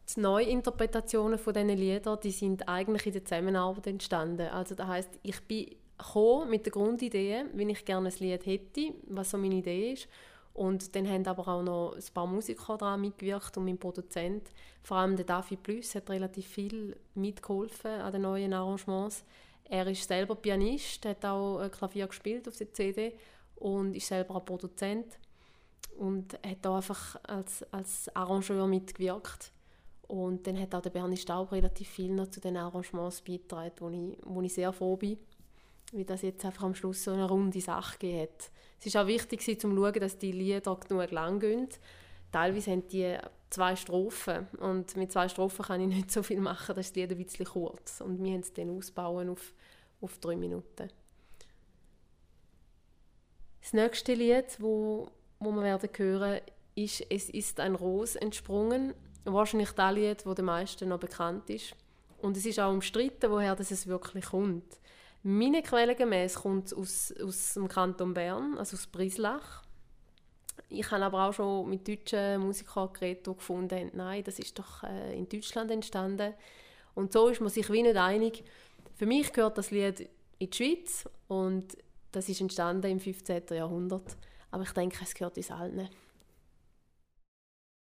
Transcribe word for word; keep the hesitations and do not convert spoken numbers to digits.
die Neuinterpretationen von diesen Liedern, die sind eigentlich in der Zusammenarbeit entstanden. Also das heisst, ich bin gekommen mit der Grundidee, wie ich gerne ein Lied hätte, was so meine Idee ist. Und dann haben aber auch noch ein paar Musiker daran mitgewirkt und mein Produzent, vor allem der David Plüss, hat relativ viel mitgeholfen an den neuen Arrangements. Er ist selber Pianist, hat auch Klavier gespielt auf der C D und ist selber auch Produzent und hat da einfach als, als Arrangeur mitgewirkt. Und dann hat auch der Bernie Staub relativ viel noch zu den Arrangements beigetragen, wo ich, wo ich sehr froh bin, wie das jetzt einfach am Schluss so eine runde Sache gegeben hat. Es war auch wichtig, um zu schauen, dass die Lieder genug lang gehen. Teilweise haben die zwei Strophen und mit zwei Strophen kann ich nicht so viel machen, das ist das Lied ein bisschen kurz. Und wir haben es dann ausbauen auf, auf drei Minuten. Das nächste Lied, wo, wo wir werden hören, ist «Es ist ein Ros entsprungen». Wahrscheinlich das Lied, das den meisten noch bekannt ist. Und es ist auch umstritten, woher das es wirklich kommt. Meine Quellen gemäss kommt es aus, aus dem Kanton Bern, also aus Brislach. Ich habe aber auch schon mit deutschen Musikern geredet, die gefunden haben, nein, das ist doch äh, in Deutschland entstanden. Und so ist man sich wie nicht einig. Für mich gehört das Lied in die Schweiz und das ist entstanden im fünfzehnten Jahrhundert. Aber ich denke, es gehört uns allen.